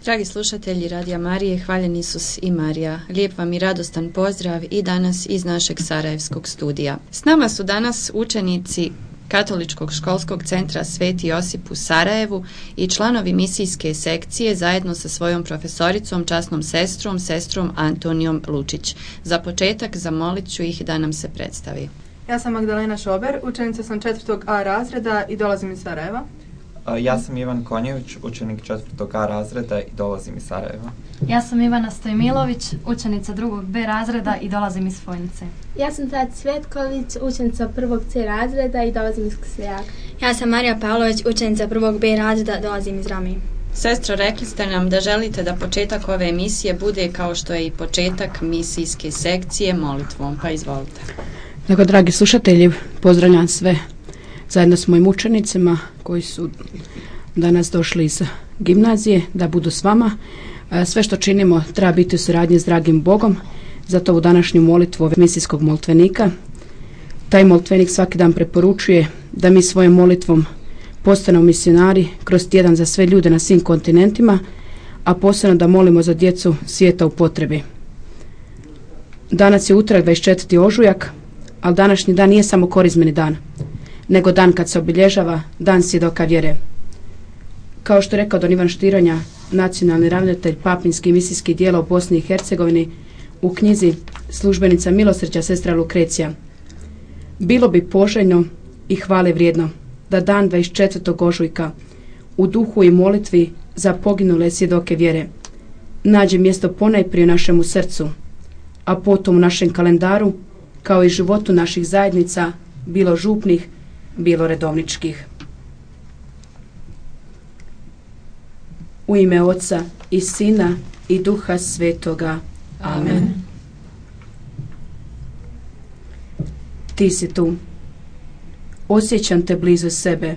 Dragi slušatelji Radija Marije, hvaljen Isus i Marija. Lijep vam i radostan pozdrav i danas iz našeg sarajevskog studija. S nama su danas učenici Katoličkog školskog centra Sveti Josip u Sarajevu i članovi misijske sekcije zajedno sa svojom profesoricom, časnom sestrom Antonijom Lučić. Za početak zamolit ću ih da nam se predstavi. Ja sam Magdalena Šober, učenica sam 4. A razreda i dolazim iz Sarajeva. Ja sam Ivan Konjević, učenik 4. A razreda i dolazim iz Sarajeva. Ja sam Ivana Stojmilović, učenica 2. B razreda i dolazim iz Fojnice. Ja sam Tad Svetković, učenica 1. C razreda i dolazim iz Kislijaka. Ja sam Marija Pavlović, učenica 1. B razreda, dolazim iz Rami. Sestro, rekli ste nam da želite da početak ove emisije bude kao što je i početak misijske sekcije molitvom, pa izvolite. Dakle, dragi slušatelji, pozdravljam sve zajedno s mojim učenicima koji su danas došli iz gimnazije da budu s vama. Sve što činimo treba biti u suradnji s dragim Bogom, zato u današnju molitvu misijskog molitvenika. Taj molitvenik svaki dan preporučuje da mi svojom molitvom postanemo misionari kroz tjedan za sve ljude na svim kontinentima, a posebno da molimo za djecu svijeta u potrebi. Danas je utorak 24. ožujak, ali današnji dan nije samo korizmeni dan, nego dan kad se obilježava dan svjedoka vjere. Kao što je rekao don Ivan Štiranja, nacionalni ravnatelj papinskih misijskih dijela u Bosni i Hercegovini, u knjizi Službenica milosrđa sestra Lukrecija: bilo bi poželjno i hvale vrijedno da dan 24. ožujka u duhu i molitvi za poginule svjedoke vjere nađe mjesto ponajprije u našemu srcu, a potom u našem kalendaru, kao i životu naših zajednica, bilo župnih, bilo redovničkih. U ime Oca i Sina i Duha Svetoga. Amen. Ti si tu. Osjećam te blizu sebe.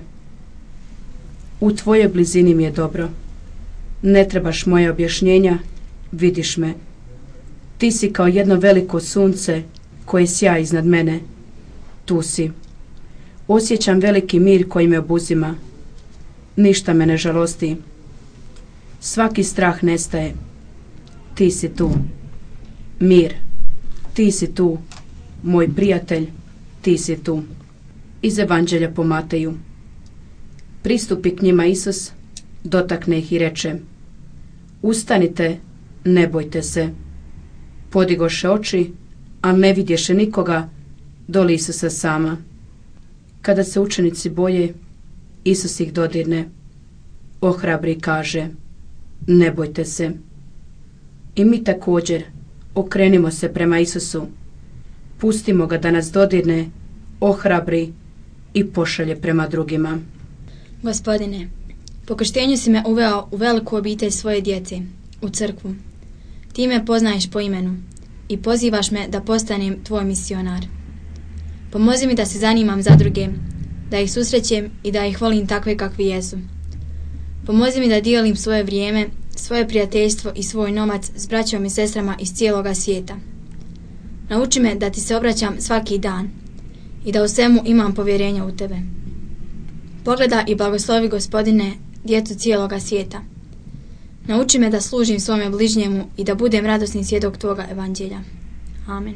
U tvojoj blizini mi je dobro. Ne trebaš moje objašnjenja, vidiš me. Ti si kao jedno veliko sunce koje sja iznad mene. Tu si. Osjećam veliki mir koji me obuzima. Ništa me ne žalosti. Svaki strah nestaje. Ti si tu. Mir. Ti si tu. Moj prijatelj, ti si tu. Iz Evanđelja po Mateju. Pristupi k njima Isus, dotakne ih i reče: ustanite, ne bojte se. Podigoše oči, ali ne vidješe nikoga, doli Isusa sama. Kada se učenici boje, Isus ih dodirne, ohrabri i kaže: ne bojte se. I mi također okrenimo se prema Isusu, pustimo ga da nas dodirne, ohrabri i pošalje prema drugima. Gospodine, po krštenju si me uveo u veliku obitelj svoje djece, u crkvu. Ti me poznaješ po imenu i pozivaš me da postanem tvoj misionar. Pomozi mi da se zanimam za druge, da ih susrećem i da ih volim takve kakvi jesu. Pomozi mi da dijelim svoje vrijeme, svoje prijateljstvo i svoj novac s braćom i sestrama iz cijeloga svijeta. Nauči me da ti se obraćam svaki dan i da u svemu imam povjerenja u tebe. Pogledaj i blagoslovi, Gospodine, djecu cijeloga svijeta. Nauči me da služim svome bližnjemu i da budem radosni svjedok tvoga evanđelja. Amen.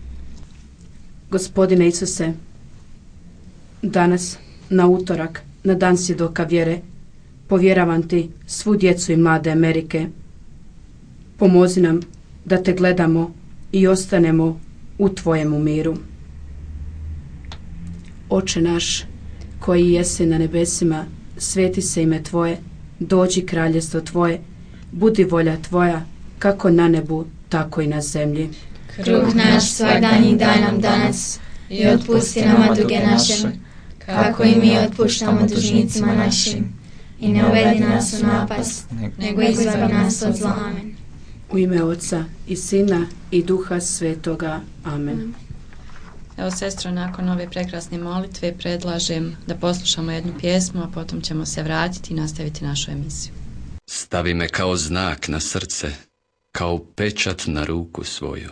Gospodine Isuse, danas, na utorak, na dan svjedoka vjere, povjeravam ti svu djecu i mlade Amerike. Pomozi nam da te gledamo i ostanemo u tvojemu miru. Oče naš, koji jesi na nebesima, sveti se ime tvoje, dođi kraljestvo tvoje, budi volja tvoja, kako na nebu, tako i na zemlji. Kruh naš svagdanji daj nam danas i otpusti nama duge naše, kako i mi otpuštamo dužnicima našim. I ne uvedi nas u napast, nego izbavi nas od zla. Amen. U ime Oca i Sina i Duha Svetoga. Amen. Evo, sestro, nakon ove prekrasne molitve predlažem da poslušamo jednu pjesmu, a potom ćemo se vratiti i nastaviti našu emisiju. Stavi me kao znak na srce, kao pečat na ruku svoju.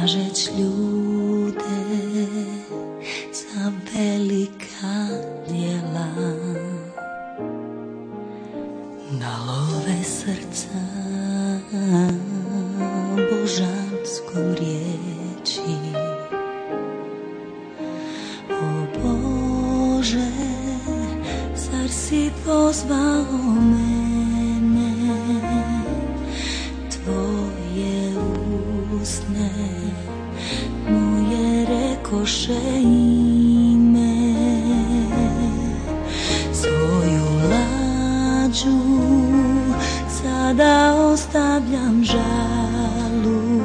tražeć ljude za velika djela, da love srca božanskom riječi. O Bože, zar si pozvao mene, tvoje usne moje rekoše ime, svoju lađu sada ostavljam žalu,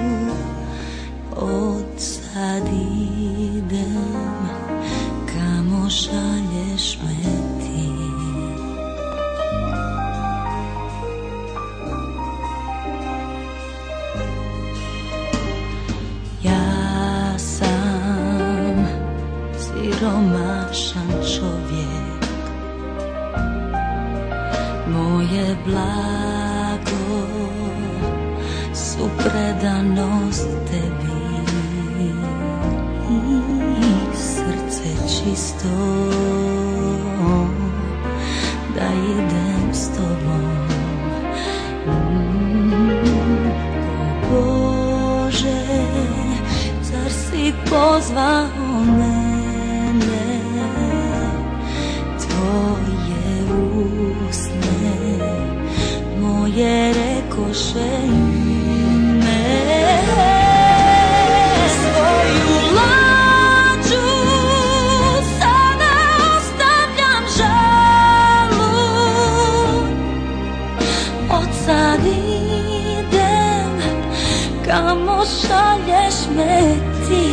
od sad idem kamo šalješ me ti. Ja sam siromašan čovjek, moje blago su predanost tebi i srce čisto da idem s tobom. O Bože, zar si pozvao mene, tvoje usne moje rekoše ime, svoju lađu sada ostavljam žalu, od sad idem kamo šalješ me ti.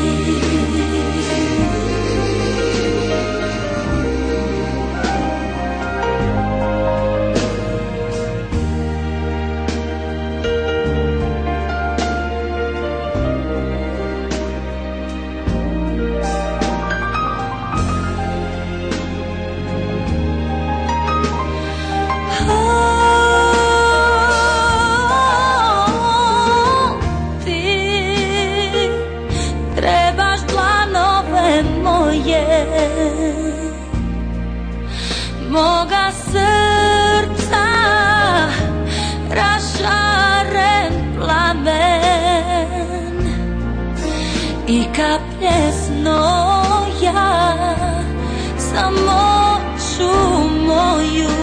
Moga srca rašaren plamen i kaplje znoja za moću moju.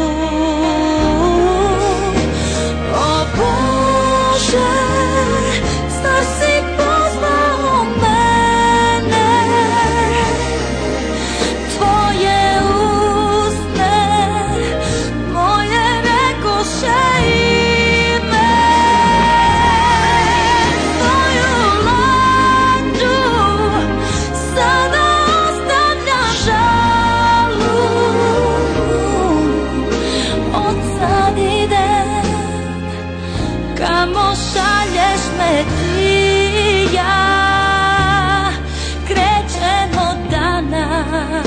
O Bože, zar si pozvao mene, tvoje moje rekoše ime, svoju lađu sada ostavljam žalu, od sad idem kamo šalješ me ti. Ja krećem od danas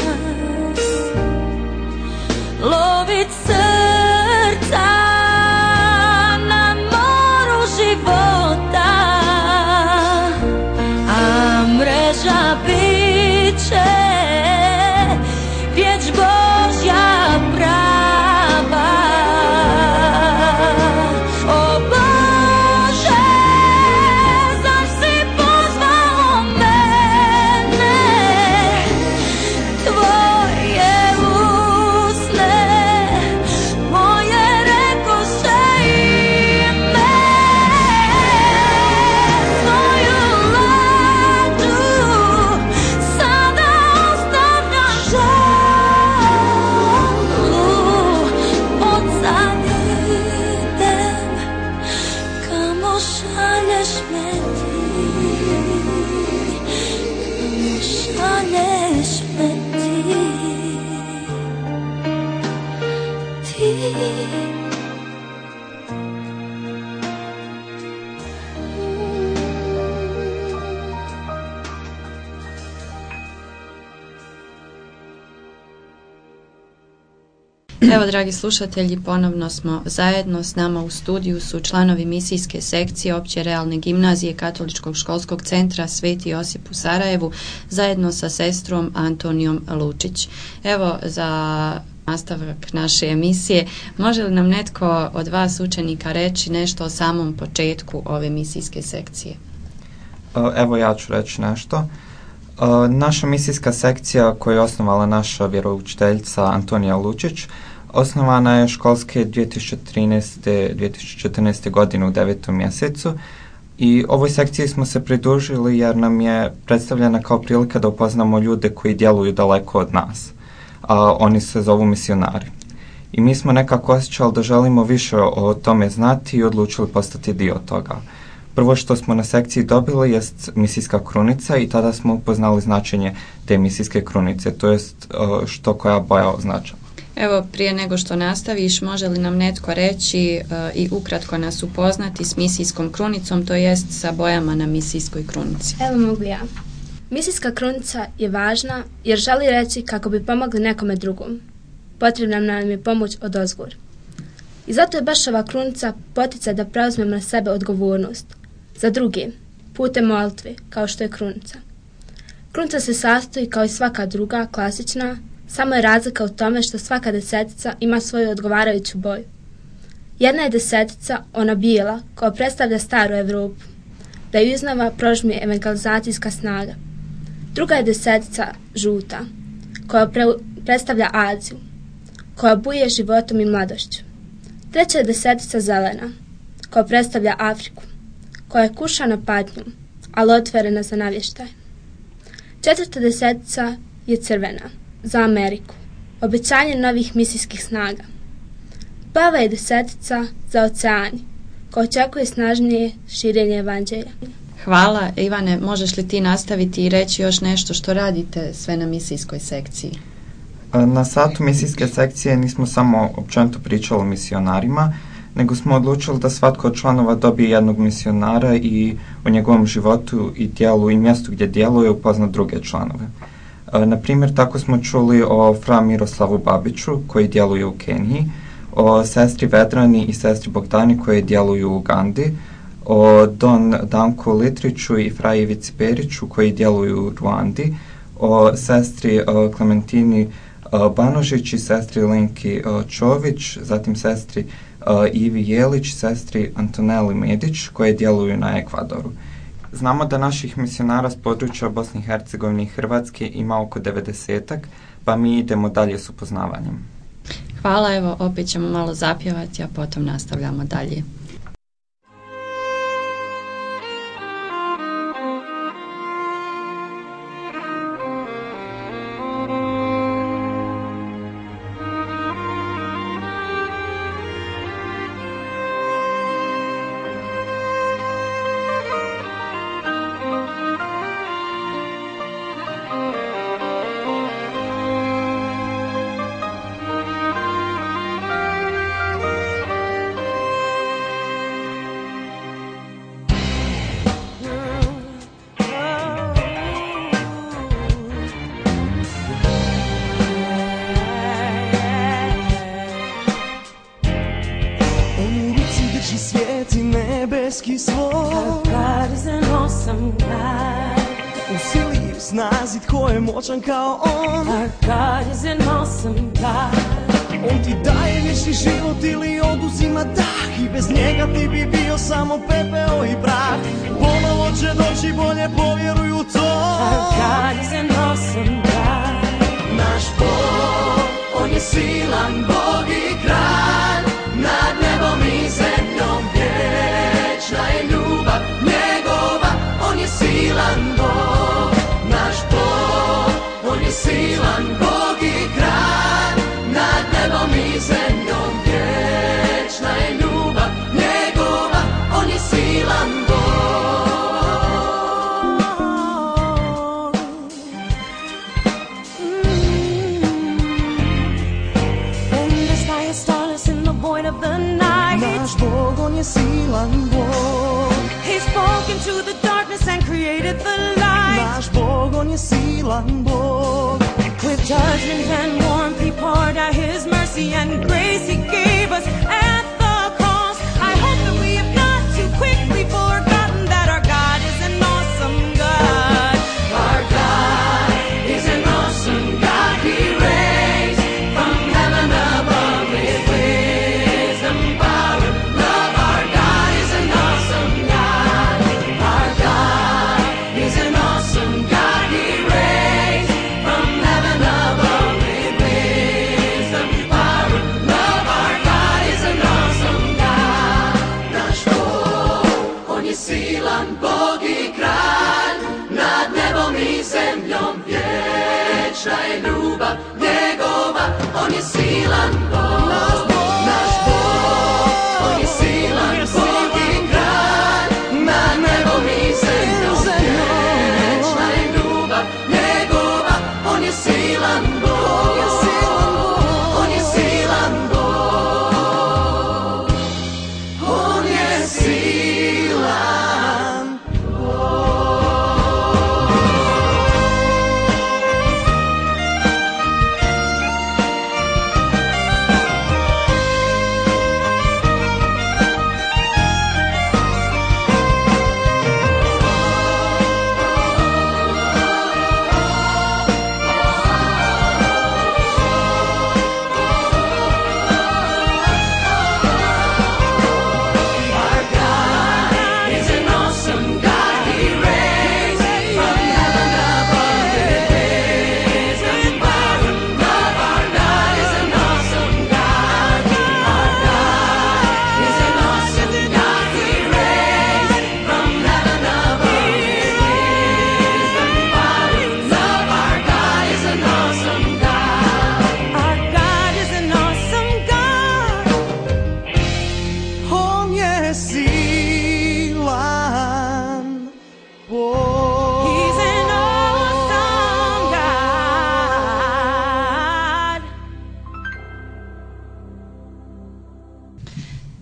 lovit srca na moru života, a mreža biće riječ Božja prava. O Bože, zar si pozvao mene, tvoje usne moje rekoše ime, svoju lađu sada ostavljam žalu, od sad idem kamo šalješ me ti, kamo šalješ me ti. Evo, dragi slušatelji, ponovno smo zajedno. S nama u studiju su članovi misijske sekcije Opće realne gimnazije Katoličkog školskog centra Sveti Josip u Sarajevu, zajedno sa sestrom Antonijom Lučić. Evo, za nastavak naše emisije, može li nam netko od vas učenika reći nešto o samom početku ove misijske sekcije? Evo, ja ću reći nešto. Naša misijska sekcija koju je osnovala naša vjeroučiteljica Antonija Lučić osnovana je školske 2013-2014. godine u 9. mjesecu i ovoj sekciji smo se pridružili jer nam je predstavljena kao prilika da upoznamo ljude koji djeluju daleko od nas, a oni se zovu misionari. I mi smo nekako osjećali da želimo više o tome znati i odlučili postati dio toga. Prvo što smo na sekciji dobili jest misijska krunica i tada smo upoznali značenje te misijske krunice, to jest što koja boja označava. Evo, prije nego što nastaviš, može li nam netko reći i ukratko nas upoznati s misijskom krunicom, to jest sa bojama na misijskoj krunici? Evo mogu ja. Misijska krunica je važna jer želi reći kako bi pomogli nekome drugom. Potrebna nam je pomoć odozgor. I zato je baš ova krunica poticaj da preuzmemo na sebe odgovornost za druge, putem molitve, kao što je krunica. Krunica se sastoji kao i svaka druga, klasična, samo je razlika u tome što svaka desetica ima svoju odgovarajuću boju. Jedna je desetica, ona bijela, koja predstavlja staru Evropu, da ju iznova prožmije evangelizacijska snaga. Druga je desetica, žuta, koja predstavlja Aziju, koja buje životom i mladošću. Treća je desetica, zelena, koja predstavlja Afriku, koja je kušana patnjom, ali otvorena za navještaj. Četvrta desetica je crvena, za Ameriku, obećanje novih misijskih snaga. Plava je desetica za oceani, koja očekuje snažnije širenje evanđelja. Hvala. Ivane, možeš li ti nastaviti i reći još nešto što radite sve na misijskoj sekciji? Na satu misijske sekcije nismo samo općenito pričali o misionarima, nego smo odlučili da svatko od članova dobije jednog misionara i o njegovom životu i djelu i mjestu gdje djeluje upozna druge članove. Na primjer, tako smo čuli o fra Miroslavu Babiću koji djeluje u Keniji, o sestri Vedrani i sestri Bogdani koji djeluju u Ugandi, o don Danku Litriću i fra Ivici Periću koji djeluju u Ruandi, o sestri Klementini Banožić i sestri Linki Čović, zatim sestri Ivi Jelić, sestri Antoneli Medić koje djeluju na Ekvadoru. Znamo da naših misionara s područja Bosne i Hercegovine i Hrvatske ima oko 90-ak, pa mi idemo dalje s upoznavanjem. Hvala, evo opet ćemo malo zapjevati, a potom nastavljamo dalje. nebeski svoj. God is an awesome God. U sili i snazi tko je moćan kao on. Our God is an awesome God. On ti daje vječni život ili oduzima dah i bez njega ti bi bio samo pepeo i prah. Ponovo će doći, bolje povjeruj u to. Our God is an awesome God. Naš Bog, on je silan Bog i kralj, nad nebom i zemljom vječna je ljubav njegova. On je silan Bog, naš Bog, on je silan Bog i kralj, nad nebom i zemljom vječna je ljubav njegova. On je silan Bog. Of the night. Naš Bog, on je silan Bog. He spoke into the darkness and created the light. Naš Bog, on je silan Bog. With judgment and warmth he poured out his mercy and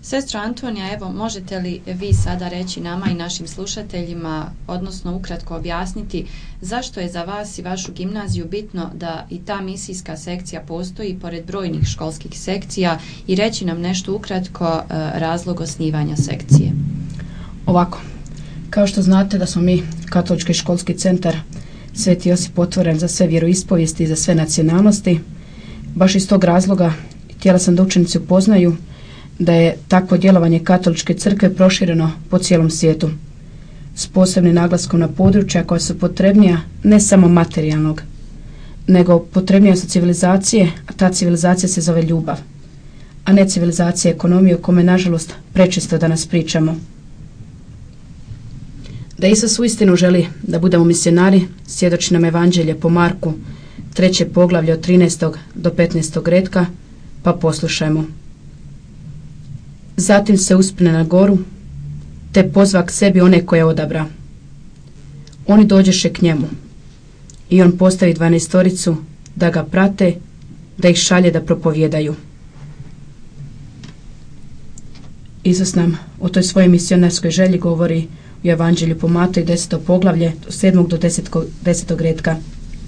Sestra Antonija, evo, možete li vi sada reći nama i našim slušateljima, odnosno ukratko objasniti zašto je za vas i vašu gimnaziju bitno da i ta misijska sekcija postoji pored brojnih školskih sekcija i reći nam nešto ukratko razlog osnivanja sekcije? Ovako, kao što znate da smo mi Katolički školski centar Sveti Josip otvoren za sve vjeroispovijesti i za sve nacionalnosti, baš iz tog razloga htjela sam da učenici upoznaju da je takvo djelovanje Katoličke crkve prošireno po cijelom svijetu, s posebnim naglaskom na područja koja su potrebnija ne samo materijalnog, nego potrebnija su civilizacije, a ta civilizacija se zove ljubav, a ne civilizacija ekonomije o kome nažalost prečesto danas pričamo. Da Isus uistinu želi da budemo misionari, svjedoči nam Evanđelje po Marku, 3. poglavlje od 13. do 15. retka, pa poslušajmo. Zatim se uspne na goru, te pozva k sebi one koje odabra. Oni dođeše k njemu i on postavi 12 da ga prate, da ih šalje da propovjedaju. Isus nam o toj svojoj misionarskoj želji govori u Evanđelju po Mateju 10. poglavlje od 7. do 10. retka.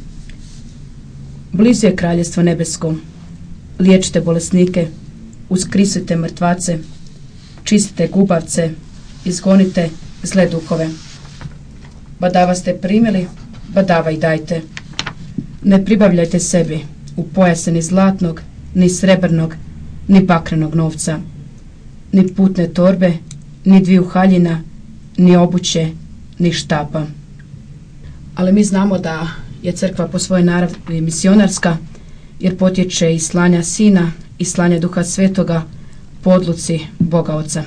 Blizu je kraljestvo nebesko, liječite bolesnike, uskrisujte mrtvace, čistite gubavce, izgonite zle duhove. Badava ste primili, badava i dajte. Ne pribavljajte sebi u pojase ni zlatnog, ni srebrnog, ni bakrenog novca, ni putne torbe, ni 2 haljina, ni obuće, ni štapa. Ali mi znamo da je crkva po svojoj naravi misionarska, jer potječe iz slanja Sina i slanja Duha Svetoga po odluci Boga Oca.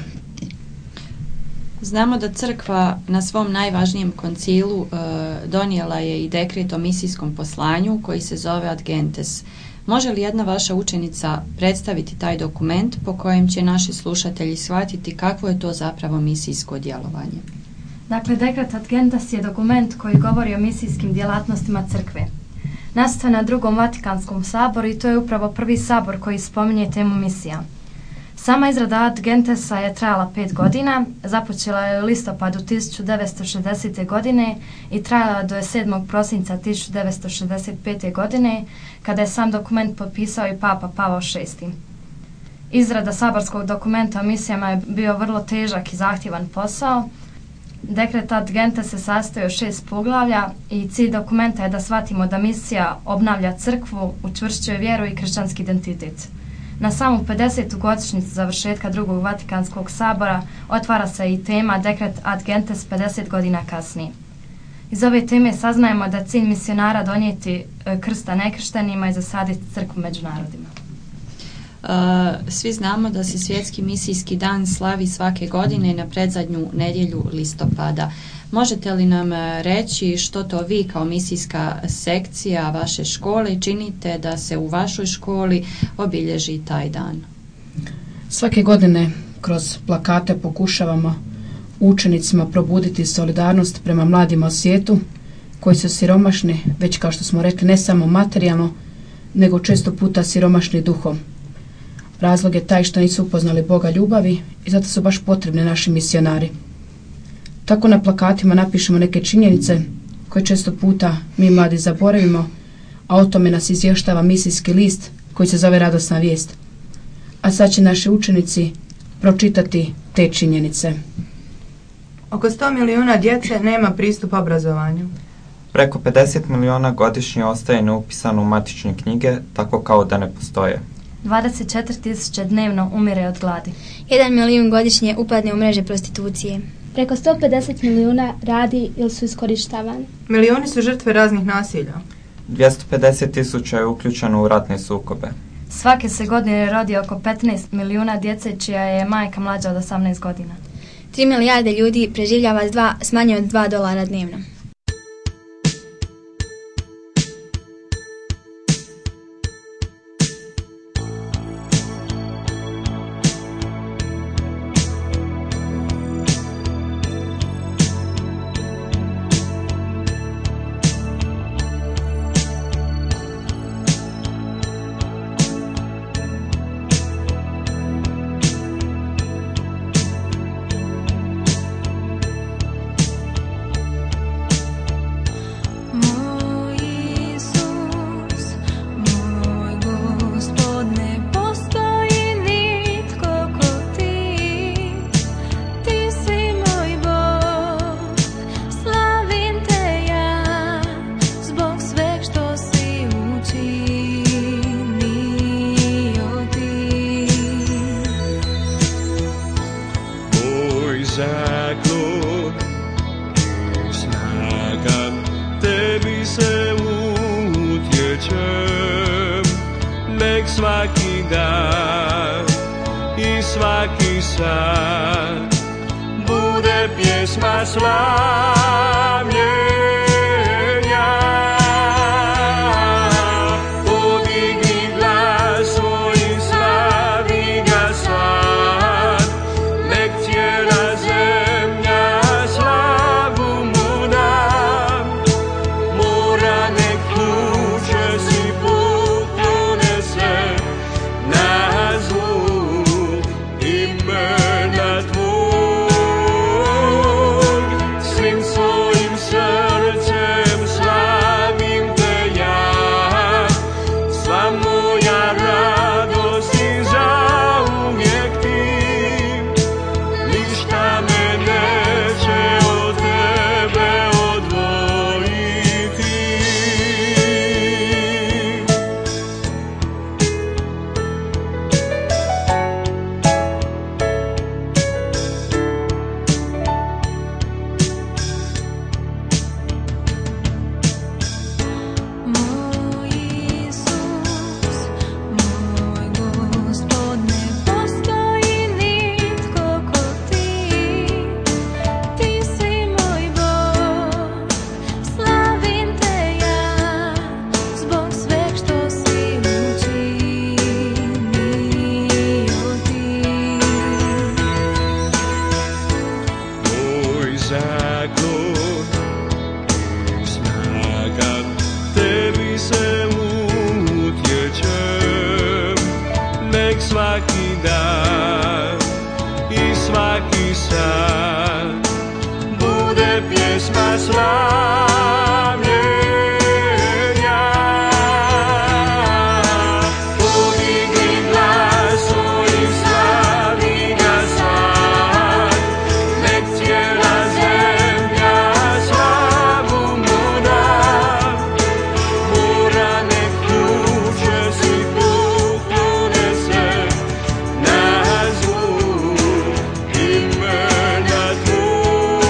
Znamo da crkva na svom najvažnijem koncilu donijela je i dekret o misijskom poslanju koji se zove Ad Gentes. Može li jedna vaša učenica predstaviti taj dokument po kojem će naši slušatelji shvatiti kakvo je to zapravo misijsko djelovanje? Dakle, dekret Ad Gentes je dokument koji govori o misijskim djelatnostima crkve. Nastao na Drugom Vatikanskom saboru i to je upravo prvi sabor koji spominje temu misija. Sama izrada Ad Gentesa je trajala 5 godina, započela je u listopadu 1960. godine i trajala do 7. prosinca 1965. godine, kada je sam dokument potpisao i Papa Pavao VI. Izrada saborskog dokumenta o misijama je bio vrlo težak i zahtjevan posao. Dekret Ad Gentes se sastoji od 6 poglavlja i cilj dokumenta je da shvatimo da misija obnavlja crkvu, učvršćuje vjeru i kršćanski identitet. Na samu 50. godišnjicu završetka Drugog Vatikanskog sabora otvara se i tema Dekret Ad Gentes 50 godina kasnije. Iz ove teme saznajemo da je cilj misionara donijeti krsta nekrštenima i zasaditi crkvu među narodima. Svi znamo da se Svjetski misijski dan slavi svake godine na predzadnju nedjelju listopada. Možete li nam reći što to vi kao misijska sekcija vaše škole činite da se u vašoj školi obilježi taj dan? Svake godine kroz plakate pokušavamo učenicima probuditi solidarnost prema mladima u svijetu koji su siromašni, već kao što smo rekli, ne samo materijalno, nego često puta siromašni duhom. Razlog je taj što nisu upoznali Boga ljubavi i zato su baš potrebni naši misionari. Tako na plakatima napišemo neke činjenice koje često puta mi mladi zaboravimo, a o tome nas izvještava misijski list koji se zove Radosna vijest. A sad će naši učenici pročitati te činjenice. Oko 100 milijuna djece nema pristup obrazovanju. Preko 50 milijuna godišnje ostaje neupisano u matične knjige, tako kao da ne postoje. 24.000 dnevno umire od gladi. 1 milijun godišnje upadne u mreže prostitucije. Preko 150 milijuna radi ili su iskorištavani. Milioni su žrtve raznih nasilja. 250.000 je uključeno u ratne sukobe. Svake se godine rodi oko 15 milijuna djece čija je majka mlađa od 18 godina. 3 milijarde ljudi preživljava s manje od $2 dnevno. dan i svaki sat bude pjesma slavljenja. Podigni glas svoj i slavi ga sad, nek cijela zemlja slavu mu da. Mora nek tuče si put donese na zvuk imena tvoj. Svim svojim srcem slavim te ja, sva moja radost i zauvijek ti. Ništa me neće od tebe odvojiti. Moj Isus, moj Gospod, ne postoji nitko ko ti. Ti si moj Bog, slavim te ja, zbog sveg što si učinio ti. Moj zakon i snaga, tebi se utječem. Nek svaki dan i svaki sat bude pjesma slavljenja. Podigni glas svoj i slavi ga sad, nek cijela zemlja slavu mu da. Mora nek tuče si put donese na zvuk imena tvoj.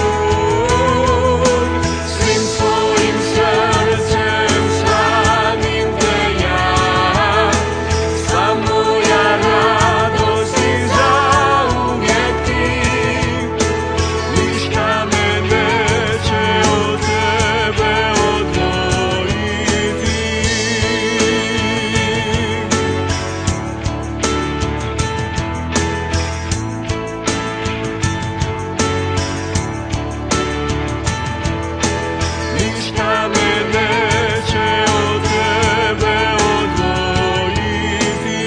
Svim svojim srcem slavim te ja, sva moja radost i zauvijek ti. Ništa me neće od tebe odvojiti. Ništa me neće od tebe odvojiti.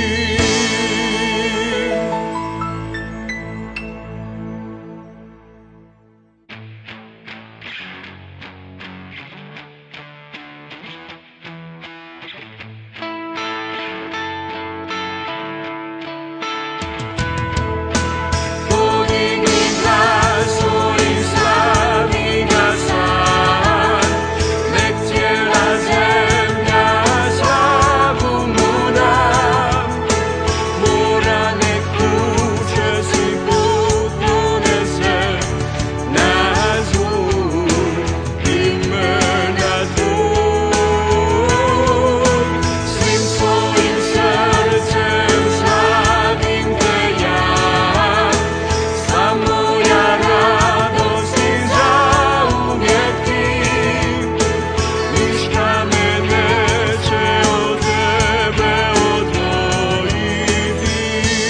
Podigni glas svoj i slavi ga sad, nek cijela zemlja slavu mu da. Mora nek tuče si put donese na zvuk imena tvoj. Svim svojim srcem slavim te ja, sva moja radost i zauvijek ti. Ništa me neće od tebe odvojiti.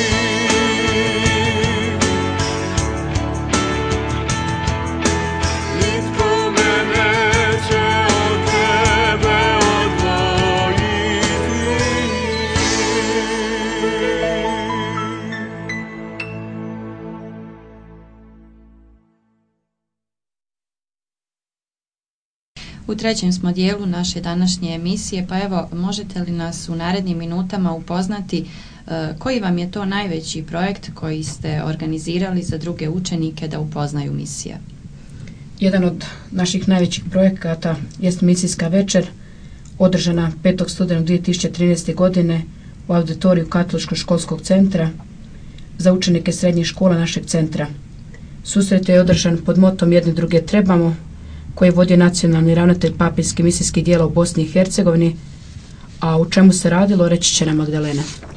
Nitko me neće od tebe odvojiti. U trećem smo dijelu naše današnje emisije, pa evo, možete li nas u narednim minutama upoznati koji vam je to najveći projekt koji ste organizirali za druge učenike da upoznaju misija? Jedan od naših najvećih projekata jest misijska večer, održana 5. studenog 2013. godine u auditoriju Katoličkog školskog centra za učenike srednjih škola našeg centra. Susret je održan pod motom Jedni druge trebamo, koji je vodio nacionalni ravnatelj papinskih misijskih dijela u Bosni i Hercegovini, a u čemu se radilo reći će nam Magdalena.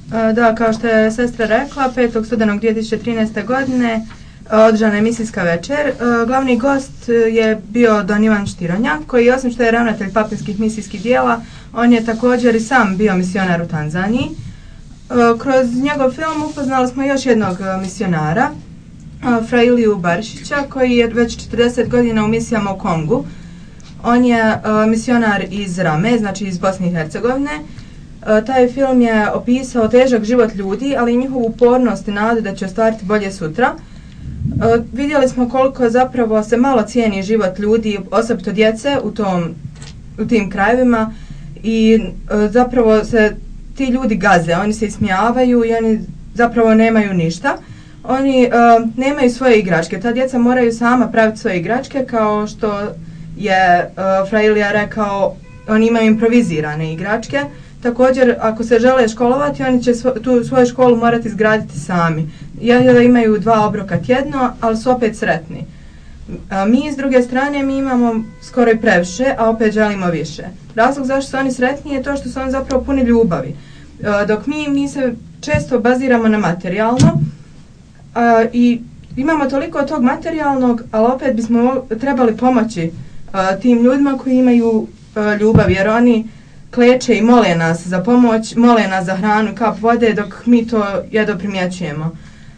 Da, kao što je sestra rekla, 5. studenog 2013. godine održana je misijska večer. Glavni gost je bio Don Ivan Štironjak, koji osim što je ravnatelj papinskih misijskih dijela, on je također i sam bio misionar u Tanzaniji. Kroz njegov film upoznali smo još jednog misionara, Fra Iliju Barišića, koji je već 40 godina u misijama u Kongu. On je misionar iz Rame, znači iz Bosne i Hercegovine. Taj film je opisao težak život ljudi, ali i njihovu upornost i nadu da će ostvariti bolje sutra. Vidjeli smo koliko zapravo se malo cijeni život ljudi, osobito djece u tim krajevima, i zapravo se ti ljudi gaze, oni se ismijavaju i oni zapravo nemaju ništa. Oni nemaju svoje igračke, ta djeca moraju sama praviti svoje igračke, kao što je Fra Ilija rekao, oni imaju improvizirane igračke. Također, ako se žele školovati, oni će tu svoju školu morati izgraditi sami. Jedno imaju 2 obroka tjedno, ali su opet sretni. Mi, s druge strane, mi imamo skoro i previše, a opet želimo više. Razlog zašto su oni sretni je to što su oni zapravo puni ljubavi. Dok mi se često baziramo na materijalno i imamo toliko tog materijalnog, ali opet bismo trebali pomoći tim ljudima koji imaju ljubav, jer oni kleče i mole nas za pomoć, mole nas za hranu, kap vode, dok mi to jedno primjećujemo.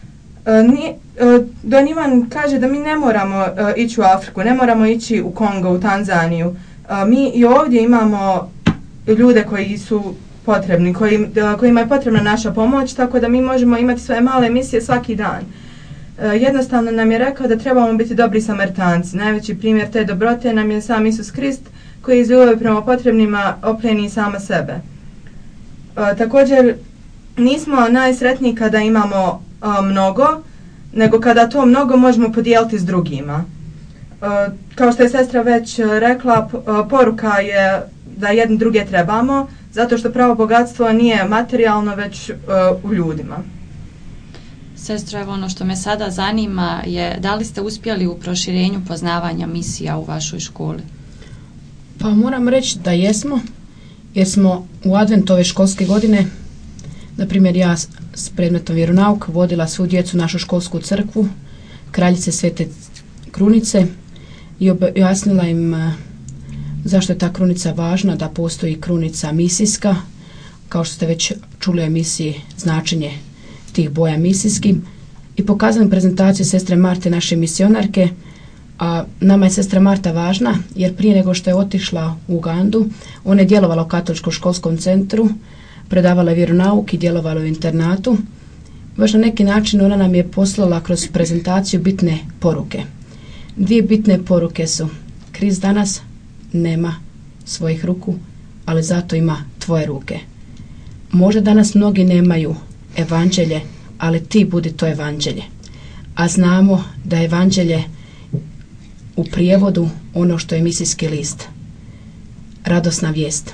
Don Ivan kaže da mi ne moramo ići u Afriku, ne moramo ići u Kongo, u Tanzaniju. Mi i ovdje imamo ljude koji su potrebni, kojima je potrebna naša pomoć, tako da mi možemo imati svoje male misije svaki dan. Jednostavno nam je rekao da trebamo biti dobri Samaritanci. Najveći primjer te dobrote nam je sam Isus Krist, koji iz ljubavi prema potrebnima opleni sama sebe. Također, nismo najsretniji kada imamo mnogo, nego kada to mnogo možemo podijeliti s drugima. Kao što je sestra već rekla, poruka je da jedni druge trebamo, zato što pravo bogatstvo nije materijalno, već u ljudima. Sestro, evo ono što me sada zanima je da li ste uspjeli u proširenju poznavanja misija u vašoj školi? Pa moram reći da jesmo, jer smo u advent ove školske godine, na primjer ja s predmetom vjeronauk vodila svu djecu našu školsku crkvu, Kraljice Svete Krunice, i objasnila im zašto je ta krunica važna, da postoji krunica misijska, kao što ste već čuli u emisiji značenje tih boja misijskim, i pokazala im prezentaciju sestre Marte, naše misionarke. A nama je sestra Marta važna, jer prije nego što je otišla u Ugandu, ona je djelovala u katoličkom školskom centru, predavala vjeronauk i djelovala u internatu. Baš na neki način ona nam je poslala kroz prezentaciju bitne poruke. 2 bitne poruke su: Krist danas nema svojih ruku, ali zato ima tvoje ruke. Možda danas mnogi nemaju evanđelje, ali ti budi to evanđelje. A znamo da je evanđelje u prijevodu ono što je misijski list, radosna vijest.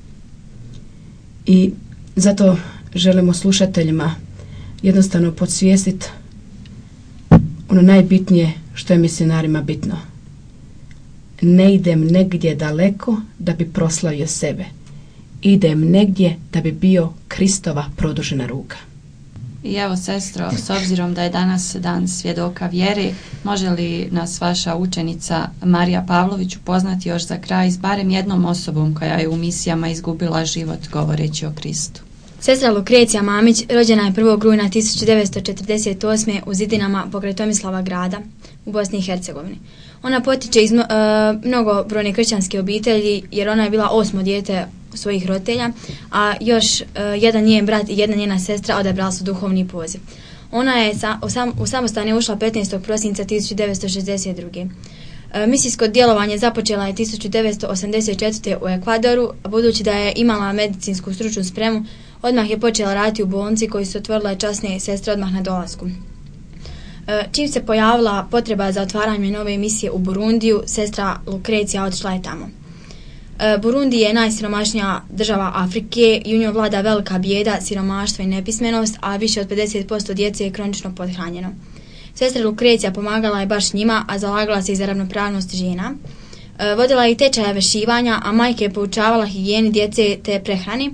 I zato želimo slušateljima jednostavno podsvijestiti ono najbitnije što je misionarima bitno. Ne idem negdje daleko da bi proslavio sebe. Idem negdje da bi bio Kristova produžena ruka. I evo, sestro, s obzirom da je danas dan svjedoka vjere, može li nas vaša učenica Marija Pavlović upoznati još za kraj s barem jednom osobom koja je u misijama izgubila život govoreći o Kristu? Sestra Lukrecija Mamić rođena je 1. rujna 1948. u Zidinama pokraj Tomislava grada u Bosni i Hercegovini. Ona potiče iz mnogobrojne kršćanske obitelji, jer ona je bila 8. dijete svojih roditelja, a još jedan njen brat i jedna njena sestra odabrala su duhovni poziv. Ona je u samostan ušla 15. prosinca 1962. Misijsko djelovanje započela je 1984. u Ekvadoru, a budući da je imala medicinsku stručnu spremu, odmah je počela raditi u bolnici koju su otvorile časne sestre odmah na dolasku. Čim se pojavila potreba za otvaranje nove misije u Burundiju, sestra Lukrecija otišla je tamo. Burundi je najsiromašnija država Afrike i u njoj vlada velika bijeda, siromaštvo i nepismenost, a više od 50% djece je kronično pothranjeno. Sestra Lukrecija pomagala je baš njima, a zalagala se i za ravnopravnost žena. Vodila je i tečajeve šivanja, a majke je poučavala higijeni djece te prehrani.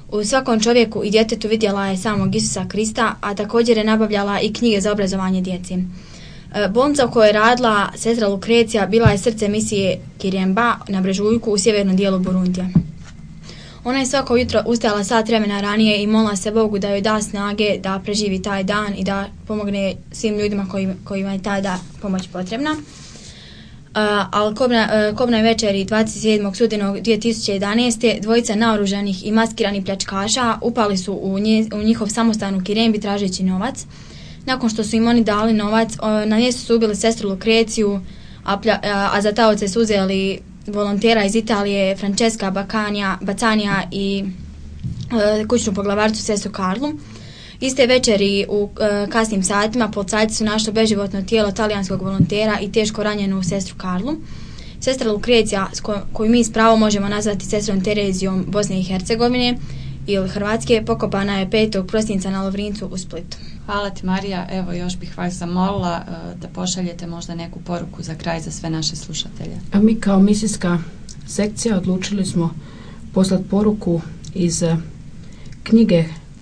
U svakom čovjeku i djetetu vidjela je samog Isusa Krista, a također je nabavljala i knjige za obrazovanje djeci. Bolnica u kojoj je radila sestra Lukrecija bila je srce misije Kiremba na Brežuljku u sjevernom dijelu Burundija. Ona je svako jutro ustajala sat vremena ranije i molila se Bogu da joj da snage da preživi taj dan i da pomogne svim ljudima kojima je tada pomoć potrebna. Ali kobnoj večeri 27. studenog 2011. dvojica naoružanih i maskiranih pljačkaša upali su u njihov samostan u Kirembi tražeći novac. Nakon što su im oni dali novac, na mjestu su ubili sestru Lukreciju, a za taoce su uzeli volontera iz Italije, Francesca Bacanija i kućnu poglavarcu sestru Karlu. Iste večeri u kasnim satima policajci su našli beživotno tijelo talijanskog volontera i teško ranjenu sestru Karlu. Sestra Lukrecija, koju mi s pravom možemo nazvati sestrom Terezijom Bosne i Hercegovine ili Hrvatske, pokopana je 5. prosinca na Lovrincu u Splitu. Hvala ti, Marija. Evo, još bih vas zamolila da pošaljete možda neku poruku za kraj za sve naše slušatelje. A mi kao misijska sekcija odlučili smo poslati poruku iz knjige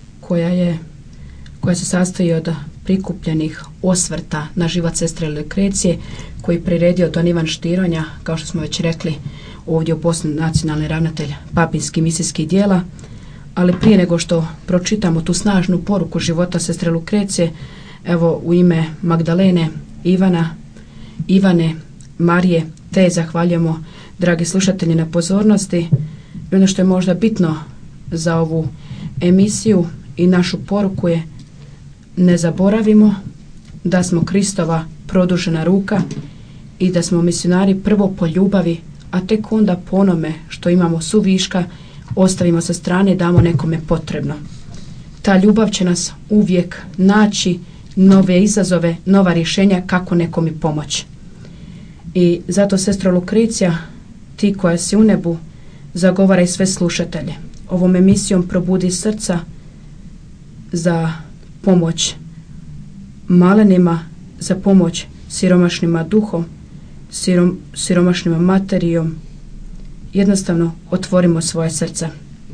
koja se sastoji od prikupljenih osvrta na život sestre Lukrecije, koji priredio Don Ivan Štironja, kao što smo već rekli, ovdje u Bosni nacionalni ravnatelj papinskih misijskih dijela. Ali prije nego što pročitamo tu snažnu poruku života sestre Lukrecije, evo u ime Magdalene, Ivane, Marije, te zahvaljujemo, dragi slušatelji, na pozornosti. I ono što je možda bitno za ovu emisiju i našu poruku je: ne zaboravimo da smo Kristova produžena ruka i da smo misionari prvo po ljubavi, a tek onda po onome što imamo suviška ostavimo sa strane i damo nekome potrebno. Ta ljubav će nas uvijek naći nove izazove, nova rješenja kako nekome pomoći. I zato, sestra Lukrecija, ti koja si u nebu, zagovaraj sve slušatelje. Ovom emisijom probudi srca za pomoć malenima, za pomoć siromašnima duhom, siromašnima materijom. Jednostavno otvorimo svoje srca.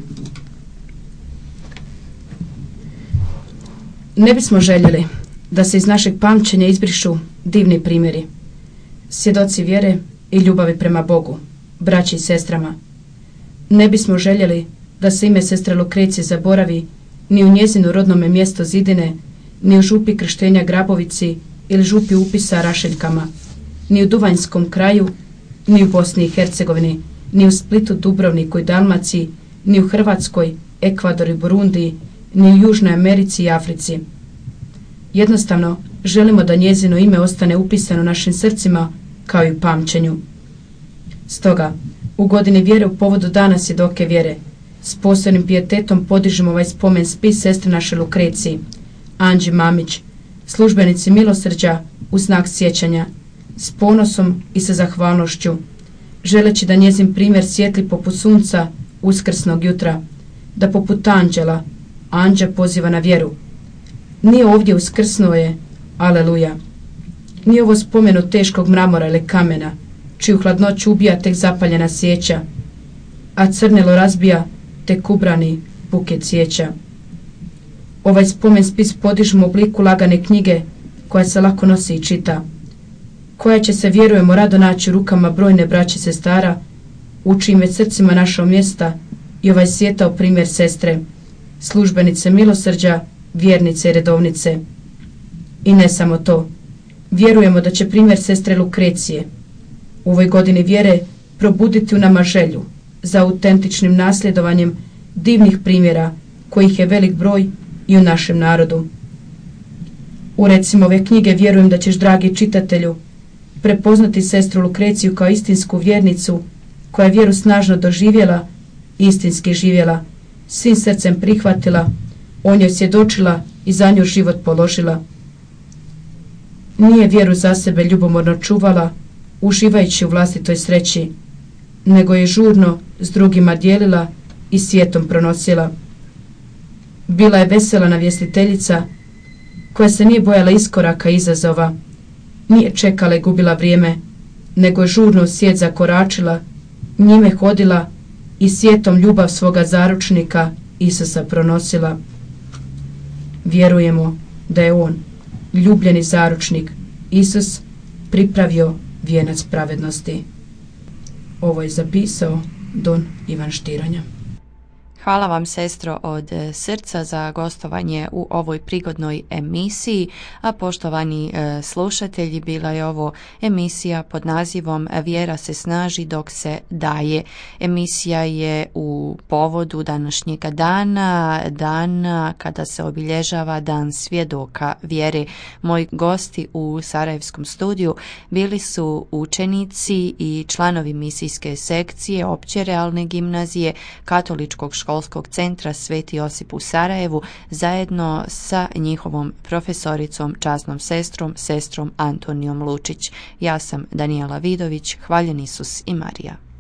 Ne bismo željeli da se iz našeg pamćenja izbrišu divni primjeri, svjedoci vjere i ljubavi prema Bogu, braći i sestrama. Ne bismo željeli da se ime sestre Lukrecije zaboravi ni u njezinu rodnome mjesto Zidine, ni u župi krštenja Grabovici ili župi upisa Rašeljkama, ni u Duvanjskom kraju, ni u Bosni i Hercegovini, ni u Splitu, Dubrovniku i Dalmaciji, ni u Hrvatskoj, Ekvadoru i Burundiji, ni u Južnoj Americi i Africi. Jednostavno, želimo da njezino ime ostane upisano u našim srcima kao i u pamćenju. Stoga, u godini vjere u povodu dana svjedoke vjere, s posebnim pijetetom podižemo ovaj spomen spis sestre naše Lukreciji, Anđi Mamić, službenici milosrđa u znak sjećanja, s ponosom i sa zahvalnošću, želeći da njezin primjer svijetli poput sunca uskrsnog jutra, da poput anđa poziva na vjeru. Nije ovdje uskrsnuo je, aleluja. Nije ovo spomen od teškog mramora ili kamena, čiju hladnoću ubija tek zapaljena sjeća, a crnilo razbija tek ubrani buket cvijeća. Ovaj spomen spis podižemo u obliku lagane knjige koja se lako nosi i čita, koja će se, vjerujemo, rado naći u rukama brojne braće sestara, u čijim već srcima našao mjesta i ovaj svijetao primjer sestre, službenice milosrđa, vjernice i redovnice. I ne samo to, vjerujemo da će primjer sestre Lukrecije u ovoj godini vjere probuditi u nama želju za autentičnim nasljedovanjem divnih primjera, kojih je velik broj i u našem narodu. U recimo ove knjige vjerujem da ćeš, dragi čitatelju, prepoznati sestru Lukreciju kao istinsku vjernicu koja je vjeru snažno doživjela, istinski živjela, svim srcem prihvatila, o njoj svjedočila i za nju život položila. Nije vjeru za sebe ljubomorno čuvala, uživajući u vlastitoj sreći, nego je žurno s drugima dijelila i svijetom pronosila. Bila je vesela navjestiteljica koja se nije bojala iskoraka i izazova, nije čekala i gubila vrijeme, nego je žurno u svijet zakoračila, njime hodila i svijetom ljubav svoga zaručnika Isusa pronosila, vjerujemo da je on, ljubljeni zaručnik, Isus, pripravio vijenac pravednosti. Ovo je zapisao Don Ivan Štiranja. Hvala vam, sestro, od srca za gostovanje u ovoj prigodnoj emisiji, a poštovani slušatelji, bila je ovo emisija pod nazivom Vjera se snaži dok se daje. Emisija je u povodu današnjega dana kada se obilježava Dan svjedoka vjere. Moji gosti u Sarajevskom studiju bili su učenici i članovi misijske sekcije Opće realne gimnazije Katoličkog školskog centra Sveti Josip u Sarajevu zajedno sa njihovom profesoricom, časnom sestrom Antonijom Lučić. Ja sam Danijela Vidović. Hvaljen Isus i Marija.